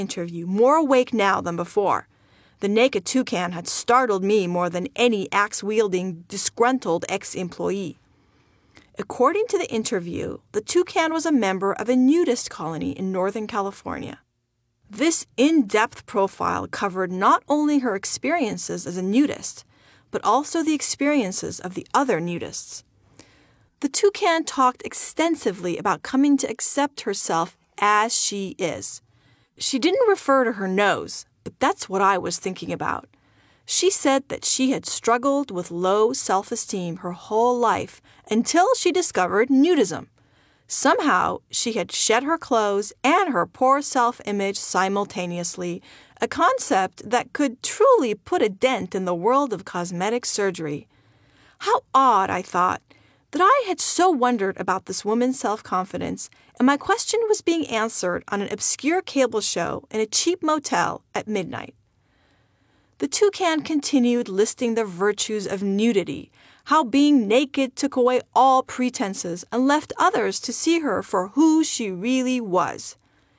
interview, more awake now than before. The naked toucan had startled me more than any axe-wielding, disgruntled ex-employee. According to the interview, the toucan was a member of a nudist colony in Northern California. This in-depth profile covered not only her experiences as a nudist, but also the experiences of the other nudists. The toucan talked extensively about coming to accept herself as she is. She didn't refer to her nose, but that's what I was thinking about. She said that she had struggled with low self-esteem her whole life until she discovered nudism. Somehow, she had shed her clothes and her poor self-image simultaneously, a concept that could truly put a dent in the world of cosmetic surgery. How odd, I thought, that I had so wondered about this woman's self-confidence, and my question was being answered on an obscure cable show in a cheap motel at midnight. The toucan continued listing the virtues of nudity, how being naked took away all pretenses and left others to see her for who she really was.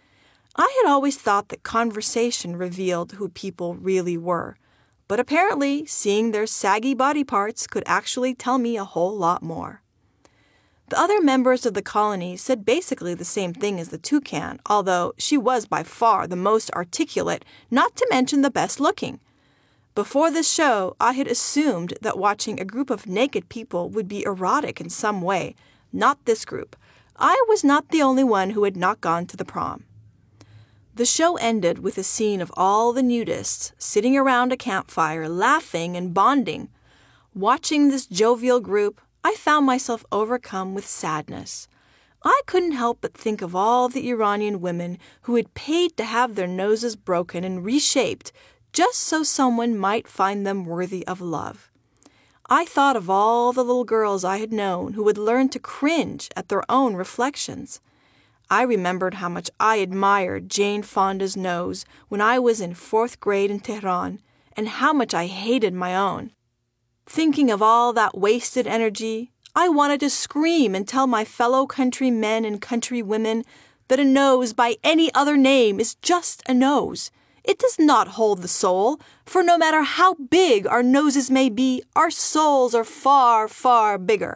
I had always thought that conversation revealed who people really were, but apparently seeing their saggy body parts could actually tell me a whole lot more. The other members of the colony said basically the same thing as the toucan, although she was by far the most articulate, not to mention the best looking. Before this show, I had assumed that watching a group of naked people would be erotic in some way. Not this group. I was not the only one who had not gone to the prom. The show ended with a scene of all the nudists sitting around a campfire, laughing and bonding. Watching this jovial group, I found myself overcome with sadness. I couldn't help but think of all the Iranian women who had paid to have their noses broken and reshaped just so someone might find them worthy of love. I thought of all the little girls I had known who would learn to cringe at their own reflections. I remembered how much I admired Jane Fonda's nose when I was in 4th grade in Tehran, and how much I hated my own. Thinking of all that wasted energy, I wanted to scream and tell my fellow countrymen and countrywomen that a nose by any other name is just a nose. It does not hold the soul, for no matter how big our noses may be, our souls are far, far bigger.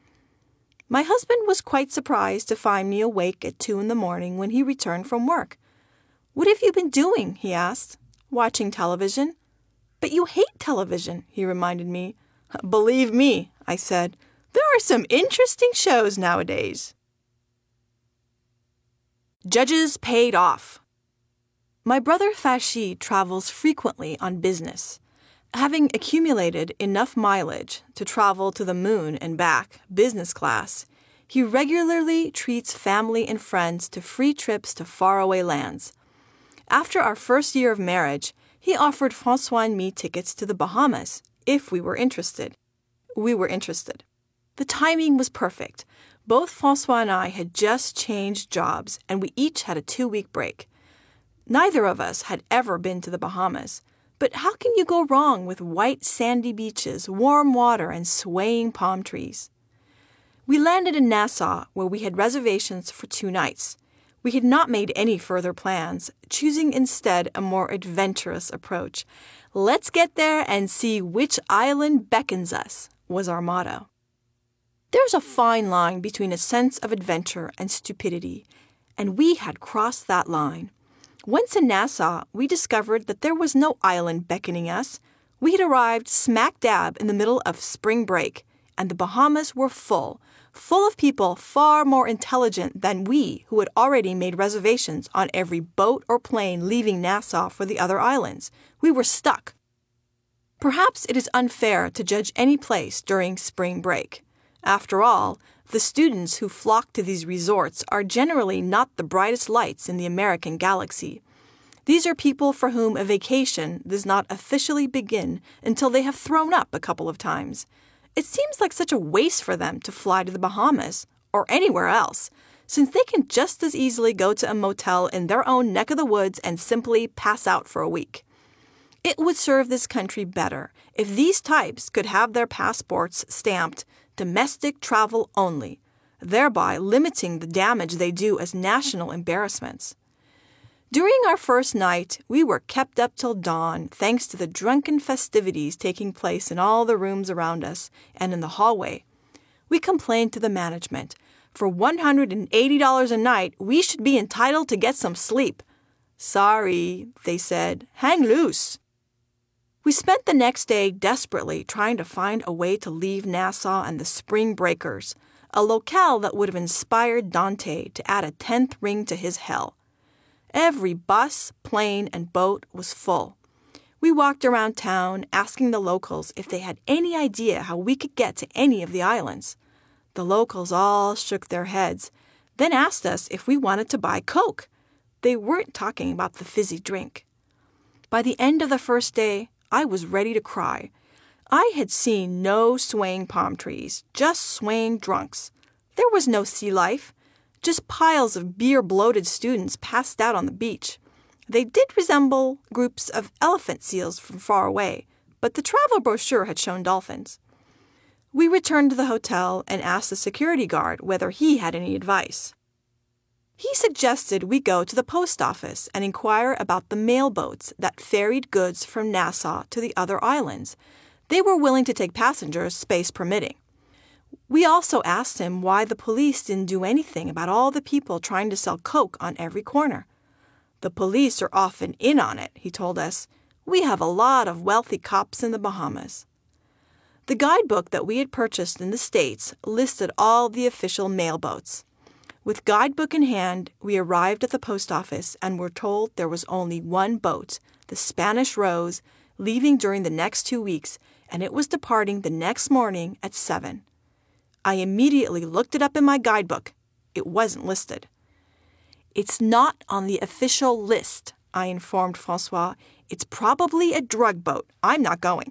My husband was quite surprised to find me awake at 2 a.m. when he returned from work. "What have you been doing?" he asked. "Watching television." "But you hate television," he reminded me. "Believe me," I said, "there are some interesting shows nowadays." Judges paid off. My brother Fashi travels frequently on business. Having accumulated enough mileage to travel to the moon and back, business class, he regularly treats family and friends to free trips to faraway lands. After our first year of marriage, he offered François and me tickets to the Bahamas, if we were interested. We were interested. The timing was perfect. Both François and I had just changed jobs, and we each had a 2-week break. Neither of us had ever been to the Bahamas, but how can you go wrong with white sandy beaches, warm water, and swaying palm trees? We landed in Nassau, where we had reservations for 2 nights. We had not made any further plans, choosing instead a more adventurous approach. "Let's get there and see which island beckons us," was our motto. There's a fine line between a sense of adventure and stupidity, and we had crossed that line. Once in Nassau, we discovered that there was no island beckoning us. We had arrived smack dab in the middle of spring break, and the Bahamas were full of people far more intelligent than we who had already made reservations on every boat or plane leaving Nassau for the other islands. We were stuck. Perhaps it is unfair to judge any place during spring break. After all, the students who flock to these resorts are generally not the brightest lights in the American galaxy. These are people for whom a vacation does not officially begin until they have thrown up a couple of times. It seems like such a waste for them to fly to the Bahamas or anywhere else, since they can just as easily go to a motel in their own neck of the woods and simply pass out for a week. It would serve this country better if these types could have their passports stamped domestic travel only, thereby limiting the damage they do as national embarrassments. During our first night, we were kept up till dawn thanks to the drunken festivities taking place in all the rooms around us and in the hallway. We complained to the management. For $180 a night, we should be entitled to get some sleep. Sorry, they said. Hang loose. We spent the next day desperately trying to find a way to leave Nassau and the Spring Breakers, a locale that would have inspired Dante to add a 10th ring to his hell. Every bus, plane, and boat was full. We walked around town asking the locals if they had any idea how we could get to any of the islands. The locals all shook their heads, then asked us if we wanted to buy Coke. They weren't talking about the fizzy drink. By the end of the first day, I was ready to cry. I had seen no swaying palm trees, just swaying drunks. There was no sea life, just piles of beer-bloated students passed out on the beach. They did resemble groups of elephant seals from far away, but the travel brochure had shown dolphins. We returned to the hotel and asked the security guard whether he had any advice. He suggested we go to the post office and inquire about the mail boats that ferried goods from Nassau to the other islands. They were willing to take passengers, space permitting. We also asked him why the police didn't do anything about all the people trying to sell Coke on every corner. The police are often in on it, he told us. We have a lot of wealthy cops in the Bahamas. The guidebook that we had purchased in the States listed all the official mail boats. With guidebook in hand, we arrived at the post office and were told there was only one boat, the Spanish Rose, leaving during the next 2 weeks, and it was departing the next morning at 7. I immediately looked it up in my guidebook. It wasn't listed. It's not on the official list, I informed Francois. It's probably a drug boat. I'm not going.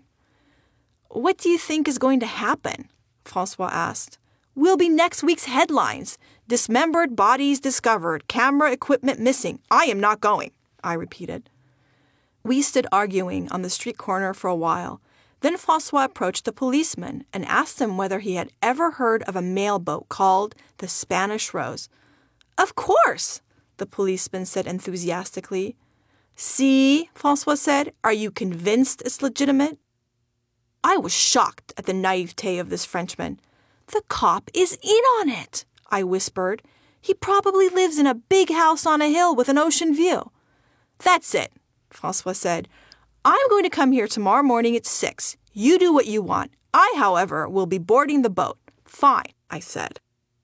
What do you think is going to happen? Francois asked. Will be next week's headlines. Dismembered bodies discovered, camera equipment missing. I am not going, I repeated. We stood arguing on the street corner for a while. Then Francois approached a policeman and asked him whether he had ever heard of a mail boat called the Spanish Rose. Of course, the policeman said enthusiastically. See, Francois said, are you convinced it's legitimate? I was shocked at the naivete of this Frenchman. The cop is in on it, I whispered. He probably lives in a big house on a hill with an ocean view. That's it, Francois said. I'm going to come here tomorrow morning at 6. You do what you want. I, however, will be boarding the boat. Fine, I said.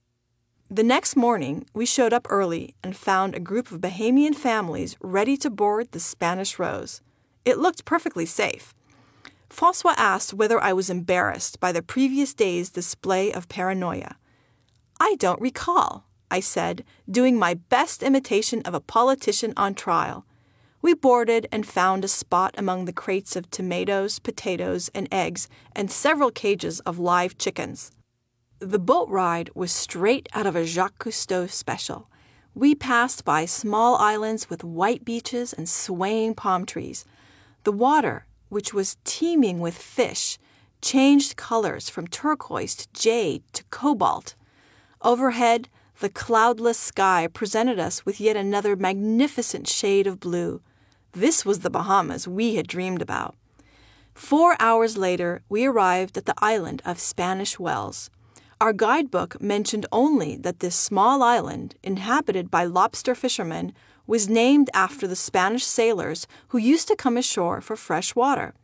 The next morning, we showed up early and found a group of Bahamian families ready to board the Spanish Rose. It looked perfectly safe. Francois asked whether I was embarrassed by the previous day's display of paranoia. I don't recall, I said, doing my best imitation of a politician on trial. We boarded and found a spot among the crates of tomatoes, potatoes, and eggs, and several cages of live chickens. The boat ride was straight out of a Jacques Cousteau special. We passed by small islands with white beaches and swaying palm trees. The water, which was teeming with fish, changed colors from turquoise to jade to cobalt. Overhead, the cloudless sky presented us with yet another magnificent shade of blue. This was the Bahamas we had dreamed about. 4 hours later, we arrived at the island of Spanish Wells. Our guidebook mentioned only that this small island, inhabited by lobster fishermen, was named after the Spanish sailors who used to come ashore for fresh water.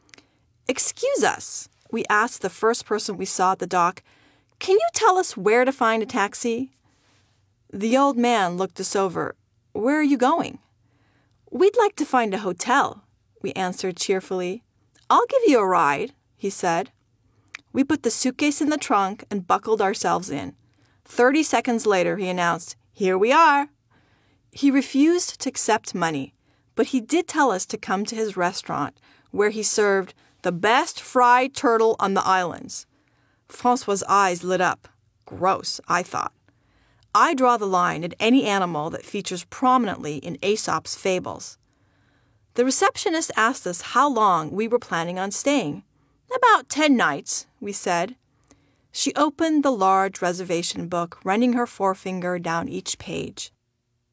Excuse us, we asked the first person we saw at the dock. Can you tell us where to find a taxi? The old man looked us over. Where are you going? We'd like to find a hotel, we answered cheerfully. I'll give you a ride, he said. We put the suitcase in the trunk and buckled ourselves in. 30 seconds later, he announced, Here we are. He refused to accept money, but he did tell us to come to his restaurant, where he served the best fried turtle on the islands. Francois's eyes lit up. Gross, I thought. I draw the line at any animal that features prominently in Aesop's fables. The receptionist asked us how long we were planning on staying. About 10 nights, we said. She opened the large reservation book, running her forefinger down each page.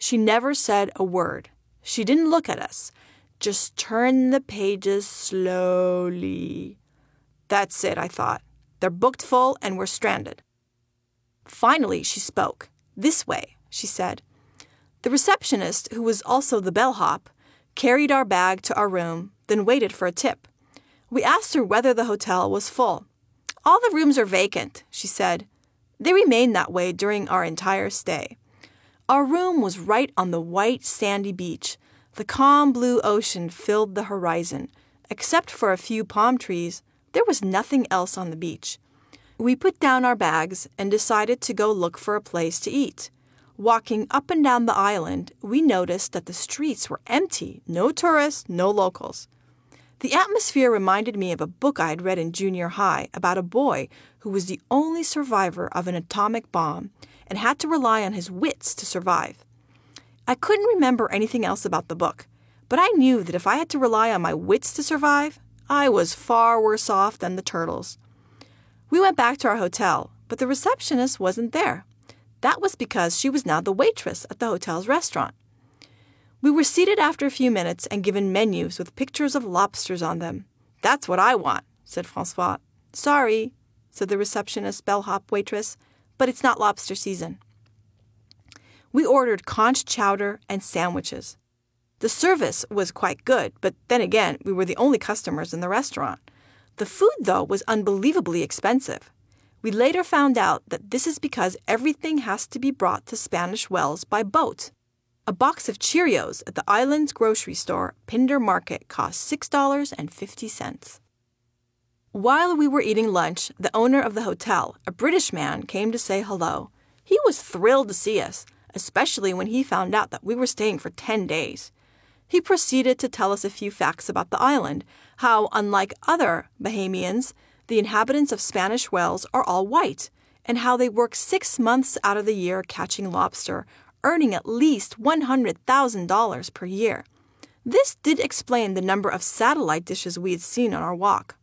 She never said a word. She didn't look at us. Just turned the pages slowly. That's it, I thought. They're booked full and we're stranded. Finally, she spoke. This way, she said. The receptionist, who was also the bellhop, carried our bag to our room, then waited for a tip. We asked her whether the hotel was full. All the rooms are vacant, she said. They remained that way during our entire stay. Our room was right on the white, sandy beach. The calm blue ocean filled the horizon. Except for a few palm trees, there was nothing else on the beach. We put down our bags and decided to go look for a place to eat. Walking up and down the island, we noticed that the streets were empty, no tourists, no locals. The atmosphere reminded me of a book I had read in junior high about a boy who was the only survivor of an atomic bomb and had to rely on his wits to survive. I couldn't remember anything else about the book, but I knew that if I had to rely on my wits to survive, I was far worse off than the turtles. We went back to our hotel, but the receptionist wasn't there. That was because she was now the waitress at the hotel's restaurant. We were seated after a few minutes and given menus with pictures of lobsters on them. That's what I want, said Francois. Sorry, said the receptionist bellhop waitress, but it's not lobster season. We ordered conch chowder and sandwiches. The service was quite good, but then again, we were the only customers in the restaurant. The food, though, was unbelievably expensive. We later found out that this is because everything has to be brought to Spanish Wells by boat. A box of Cheerios at the island's grocery store, Pindar Market, cost $6.50. While we were eating lunch, the owner of the hotel, a British man, came to say hello. He was thrilled to see us, especially when he found out that we were staying for 10 days. He proceeded to tell us a few facts about the island, how, unlike other Bahamians, the inhabitants of Spanish Wells are all white, and how they work 6 months out of the year catching lobster, earning at least $100,000 per year. This did explain the number of satellite dishes we had seen on our walk.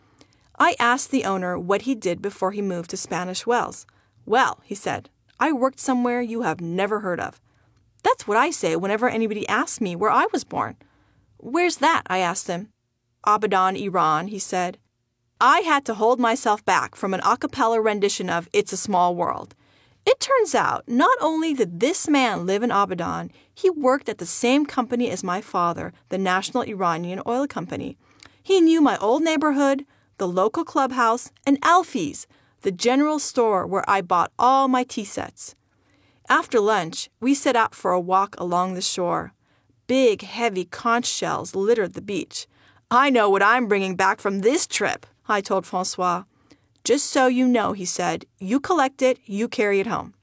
I asked the owner what he did before he moved to Spanish Wells. Well, he said, I worked somewhere you have never heard of. That's what I say whenever anybody asks me where I was born. Where's that? I asked him. Abadan, Iran, he said. I had to hold myself back from an a cappella rendition of It's a Small World. It turns out not only did this man live in Abadan, he worked at the same company as my father, the National Iranian Oil Company. He knew my old neighborhood, the local clubhouse, and Alfie's, the general store where I bought all my tea sets. After lunch, we set out for a walk along the shore. Big, heavy conch shells littered the beach. I know what I'm bringing back from this trip, I told Francois. Just so you know, he said, you collect it, you carry it home.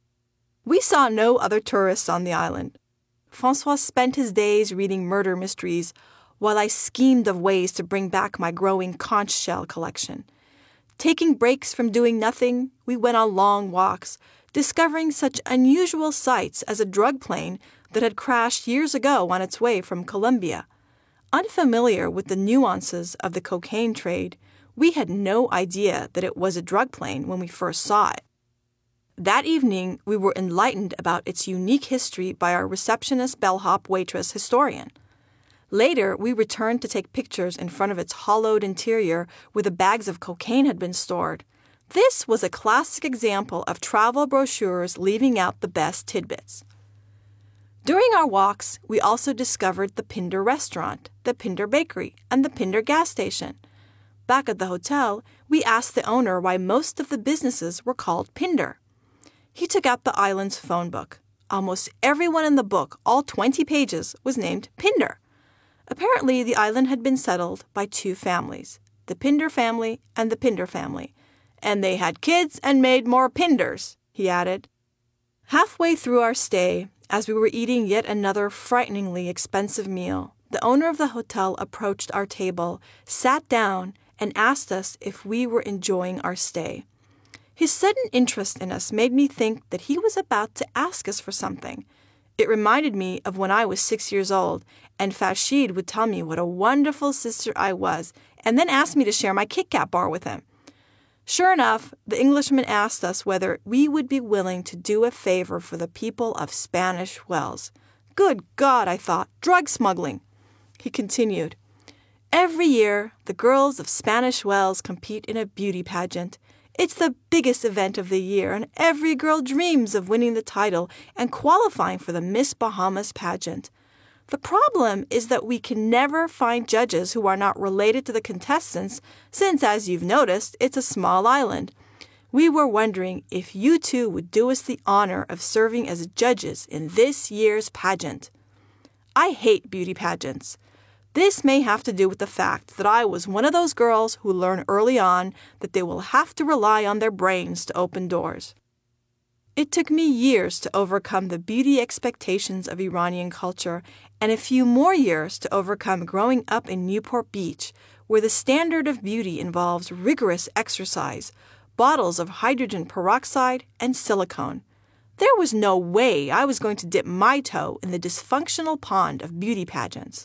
We saw no other tourists on the island. Francois spent his days reading murder mysteries, while I schemed of ways to bring back my growing conch shell collection. Taking breaks from doing nothing, we went on long walks, discovering such unusual sights as a drug plane that had crashed years ago on its way from Colombia. Unfamiliar with the nuances of the cocaine trade, we had no idea that it was a drug plane when we first saw it. That evening, we were enlightened about its unique history by our receptionist bellhop waitress historian. Later, we returned to take pictures in front of its hollowed interior where the bags of cocaine had been stored. This was a classic example of travel brochures leaving out the best tidbits. During our walks, we also discovered the Pindar restaurant, the Pindar bakery, and the Pindar gas station. Back at the hotel, we asked the owner why most of the businesses were called Pindar. He took out the island's phone book. Almost everyone in the book, all 20 pages, was named Pindar. Apparently, the island had been settled by 2 families, the Pindar family and the Pindar family, and they had kids and made more Pindars, he added. Halfway through our stay, as we were eating yet another frighteningly expensive meal, the owner of the hotel approached our table, sat down, and asked us if we were enjoying our stay. His sudden interest in us made me think that he was about to ask us for something. It reminded me of when I was 6 years old, and Fashid would tell me what a wonderful sister I was, and then ask me to share my Kit Kat bar with him. Sure enough, the Englishman asked us whether we would be willing to do a favor for the people of Spanish Wells. Good God, I thought, drug smuggling. He continued, "Every year, the girls of Spanish Wells compete in a beauty pageant. It's the biggest event of the year, and every girl dreams of winning the title and qualifying for the Miss Bahamas pageant. The problem is that we can never find judges who are not related to the contestants since, as you've noticed, it's a small island. We were wondering if you two would do us the honor of serving as judges in this year's pageant." I hate beauty pageants. This may have to do with the fact that I was one of those girls who learn early on that they will have to rely on their brains to open doors. It took me years to overcome the beauty expectations of Iranian culture and a few more years to overcome growing up in Newport Beach, where the standard of beauty involves rigorous exercise, bottles of hydrogen peroxide, and silicone. There was no way I was going to dip my toe in the dysfunctional pond of beauty pageants.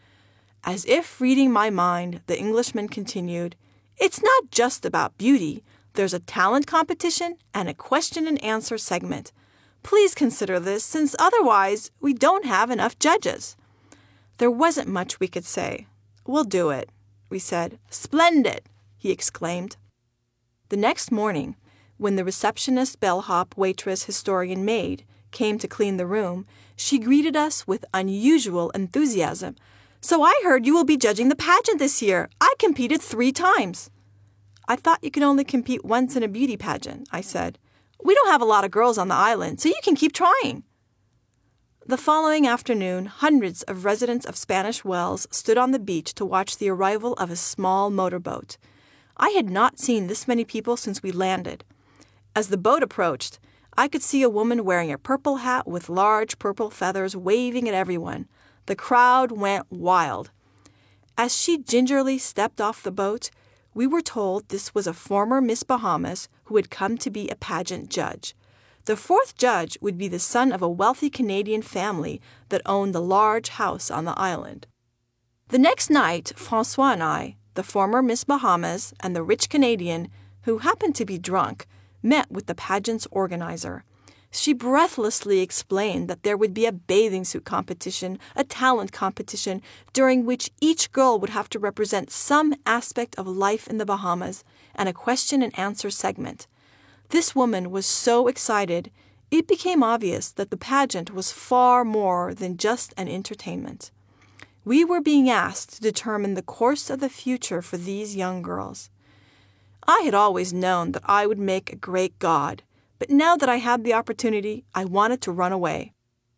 As if reading my mind, the Englishman continued, "It's not just about beauty. There's a talent competition and a question and answer segment. Please consider this, since otherwise we don't have enough judges." There wasn't much we could say. "We'll do it," we said. "Splendid!" he exclaimed. The next morning, when the receptionist, bellhop, waitress, historian, maid came to clean the room, she greeted us with unusual enthusiasm. "So I heard you will be judging the pageant this year. I competed 3 times. "I thought you could only compete once in a beauty pageant," I said. "We don't have a lot of girls on the island, so you can keep trying." The following afternoon, hundreds of residents of Spanish Wells stood on the beach to watch the arrival of a small motorboat. I had not seen this many people since we landed. As the boat approached, I could see a woman wearing a purple hat with large purple feathers waving at everyone. The crowd went wild. As she gingerly stepped off the boat, we were told this was a former Miss Bahamas who had come to be a pageant judge. The 4th judge would be the son of a wealthy Canadian family that owned the large house on the island. The next night, Francois and I, the former Miss Bahamas, and the rich Canadian, who happened to be drunk, met with the pageant's organizer. She breathlessly explained that there would be a bathing suit competition, a talent competition, during which each girl would have to represent some aspect of life in the Bahamas, and a question and answer segment. This woman was so excited, it became obvious that the pageant was far more than just an entertainment. We were being asked to determine the course of the future for these young girls. I had always known that I would make a great god, but now that I had the opportunity, I wanted to run away.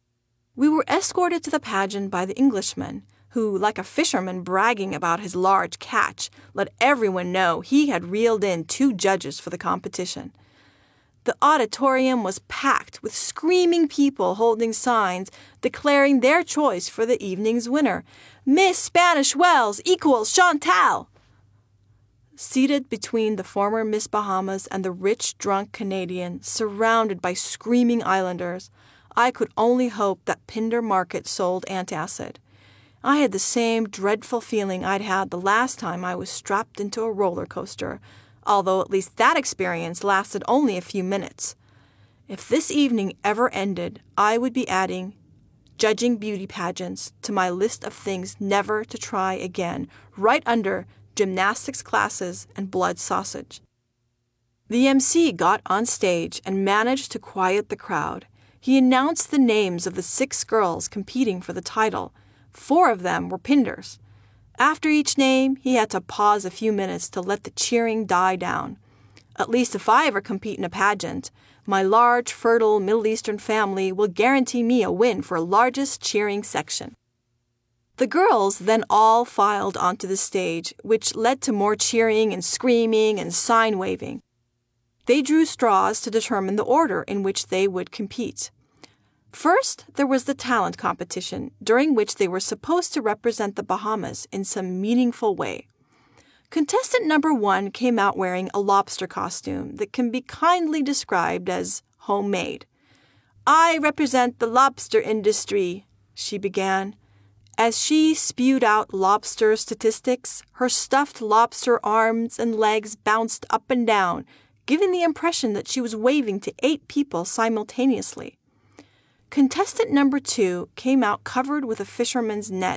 We were escorted to the pageant by the Englishman, who, like a fisherman bragging about his large catch, let everyone know he had reeled in 2 judges for the competition. The auditorium was packed with screaming people holding signs declaring their choice for the evening's winner. "Miss Spanish Wells equals Chantal!" Seated between the former Miss Bahamas and the rich, drunk Canadian, surrounded by screaming islanders, I could only hope that Pender Market sold antacid. I had the same dreadful feeling I'd had the last time I was strapped into a roller coaster, although at least that experience lasted only a few minutes. If this evening ever ended, I would be adding judging beauty pageants to my list of things never to try again, right under gymnastics classes and blood sausage. The MC got on stage and managed to quiet the crowd. He announced the names of the 6 girls competing for the title. 4 of them were Pinders. After each name, he had to pause a few minutes to let the cheering die down. At least if I ever compete in a pageant, my large, fertile Middle Eastern family will guarantee me a win for largest cheering section. The girls then all filed onto the stage, which led to more cheering and screaming and sign-waving. They drew straws to determine the order in which they would compete. First, there was the talent competition, during which they were supposed to represent the Bahamas in some meaningful way. Contestant number 1 came out wearing a lobster costume that can be kindly described as homemade. "I represent the lobster industry," she began. As she spewed out lobster statistics, her stuffed lobster arms and legs bounced up and down, giving the impression that she was waving to 8 people simultaneously. Contestant number 2 came out covered with a fisherman's net